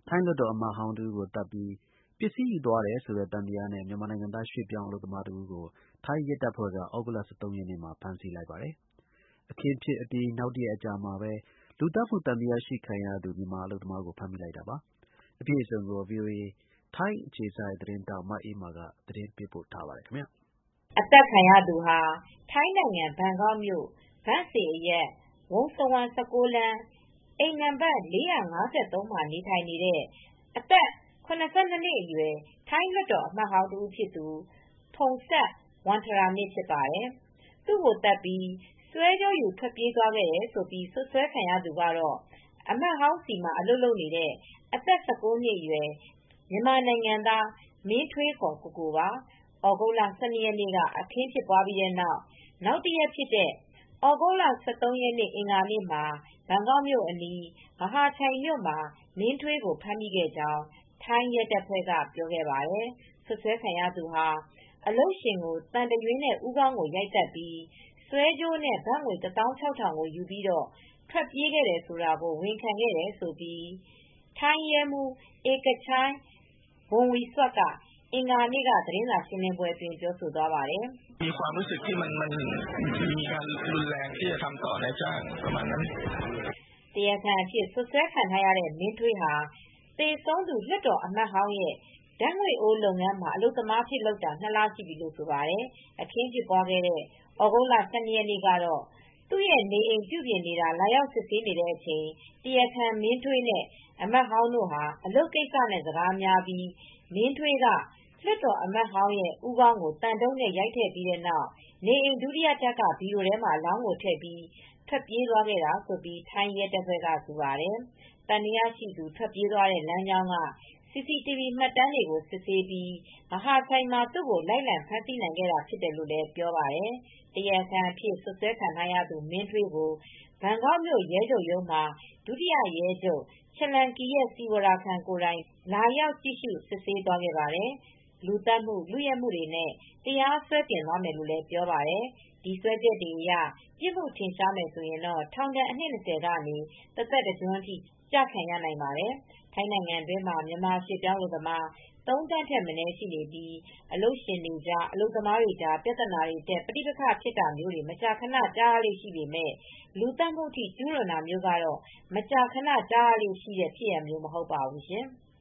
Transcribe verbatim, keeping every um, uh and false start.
ထိုင်းလွှတ်တော်အမတ်ဟောင်းတစ်ဦးကို သတ်ပြီး ပစ္စည်းယူသွားတယ်ဆိုတဲ့ သံသယနဲ့ မြန်မာနိုင်ငံသား ရွှေ့ပြောင်း အလုပ်သမားတစ်ဦးကို ထိုင်းရဲတပ်ဖွဲ့က သြဂုတ်လ ၁၃ ရက်နေ့မှာ ဖမ်းဆီးလိုက်ပါတယ်။ အခင်းဖြစ်အပြီး နောက်တစ်ရက်အကြာမှာပဲ လူသတ်မှု သံသယရှိခံရသူ မြန်မာအလုပ်သမားကို ဖမ်းမိလိုက်တာပါ။ အပြည့်အစုံကို ဗွီအိုအေ ထိုင်းအခြေစိုက်သတင်းထောက် မအေးမာက သတင်းပေးပို့ထားပါတယ်။အသတ်ခံရသူဟာ ထိုင်းနိုင်ငံ ဘန်ကောက်မြို့ ဘန့်စေအရပ် ဝုံဆဝမ် ၁၉ လမ်း အိမ်နံပါတ် ၄၅၃ မှာ နေထိုင်နေတဲ့ အသက် ၇၂ နှစ်အရွယ် ထိုင်းလွှတ်တော်အမတ်ဟောင်း တဦးဖြစ်သူ ဖုန်စပ် ဝမ်ထရာနစ် ဖြစ်ပါတယ်။ သူ့ကိုသတ်ပြီး ဆွဲကြိုးယူ ထွက်ပြေးသွားခဲ့တယ်လို့ စွပ်စွဲခံရသူကတော့ အမတ်ဟောင်းဆီမှာ အလုပ်လုပ်နေတဲ့ အသက် ၁၉ နှစ်အရွယ် မြန်မာနိုင်ငံသား မင်းထွေး ကိုကို ပါ။ သြဂုတ်လ ၁၂ ရက်နေ့က အခင်းဖြစ်ပြီးတဲ့နောက် နောက်တရက်ဖြစ်တဲ့ သြဂုတ်လ ၁၃ ရက်နေ့ အင်္ဂါနေ့မှာ ဘန်ကောက်မြို့အနီး မဟာချိုင်မြို့မှာ မင်းထွေးကို ဖမ်းမိခဲ့ကြောင်း ထိုင်းရဲတပ်ဖွဲ့က ပြောခဲ့ပါတယ်။ စွပ်စွဲခံရသူဟာ အလုပ်ရှင်ကို သံတရွင်းနဲ့ ဦးခေါင်းကို ရိုက်သတ်ပြီး ဆွဲကြိုးနဲ့ ဘတ်ငွေ ၁၆,၀၀၀ ကို ယူပြီး ထွက်ပြေးခဲ့တယ်ဆိုတာကို ဝန်ခံခဲ့တယ်လို့ ထိုင်းရဲမှူး ဧကချိုင်း ဘွန်ဝီစွတ် က အင်္ဂါနေ့က သတင်းစာရှင်းလင်းပွဲအတွင်း ပြောဆိုသွားပါတယ်။ " တရားခံအဖြစ် စွပ်စွဲခံထားရတဲ့ မင်းထွေးဟာ သေဆုံးသူ လွှတ်တော်အမတ်ဟောင်းရဲ့ ဓါတ်ငွေ့အိုးလုပ်ငန်းမှာ အလုပ်သမားအဖြစ်လုပ်တာ နှစ်လရှိပြီလို့ ဆိုပါတယ်။ အခင်းဖြစ်ပွားခဲ့တဲ့ သြဂုတ်လ ၁၂ ရက်နေ့ကတော့ သူ့နေအိမ်ပြုပြင်နေတာ လာရောက်စစ်ဆေးနေတဲ့အချိန် တရားခံ မင်းထွေးနဲ့ အမတ်ဟောင်းတို့ အလုပ်ကိစ္စနဲ့ စကားများပြီး မင်းထွေးက လွှတ်တော်အမတ်ဟောင်းရဲ့ ဦးခေါင်းကို သံတုတ်နဲ့ ရိုက်ထည့်ပြီးတဲ့နောက် နေအိမ် ဒုတိယထပ်က ဗီဒိုထဲမှာ အလောင်းကိုထည့်ပြီး ထွက်ပြေးသွားခဲ့တာလို့ ထိုင်းရဲတပ်ဖွဲ့က ဆိုပါတယ်။ သံသယရှိသူ ထွက်ပြေးသွားတဲ့ လမ်းကြောင်းက စီစီတီဗွီ မှတ်တမ်းတွေကို စစ်ဆေးပြီး မဟာချိုင်မှာ သူ့ကို လိုက်လံဖမ်းဆီးနိုင်ခဲ့တာ ဖြစ်တယ်လို့လည်း ပြောပါတယ်။ တရားခံအဖြစ် စွပ်စွဲခံထားရသူ မင်းထွေးကို ဘန်ကောက်မြို့ ရဲချုပ်ရုံးမှာ ဒုတိယရဲချုပ် ချလန်ကီယက် စီဝါရာခန် ကိုယ်တိုင် လာရောက်ကြည့်ရှု စစ်ဆေးသွားခဲ့ပါတယ်။ လူသတ်မှု၊ လုယက်မှုတွေနဲ့ တရားစွဲတင်သွားမယ်လို့လည်း ပြောပါတယ်။ ဒီစွဲချက်တွေအရ ပြစ်မှုထင်ရှားမယ်ဆိုရင် ထောင်ဒဏ် အနှစ် ၂၀ ကနေ တသက်တကျွန်းထိ ကျခံရနိုင်ပါတယ်။ ထိုင်းနိုင်ငံတွင်းမှာ မြန်မာရွှေ့ပြောင်းအလုပ်သမား ၃ သန်းထက်မနည်း ရှိနေပြီး အလုပ်ရှင်တွေကြား အလုပ်သမားတွေကြား ပြဿနာတွေတက် ပဋိပက္ခဖြစ်တာမျိုးတွေ မကြာခဏ ကြားရလေ့ရှိပေမယ့် လူသတ်မှုအထိ ကျူးလွန်တာမျိုးကတော့ မကြာခဏ ကြားရလေ့ရှိတဲ့ ဖြစ်ရပ်မျိုး မဟုတ်ပါဘူးရှင်။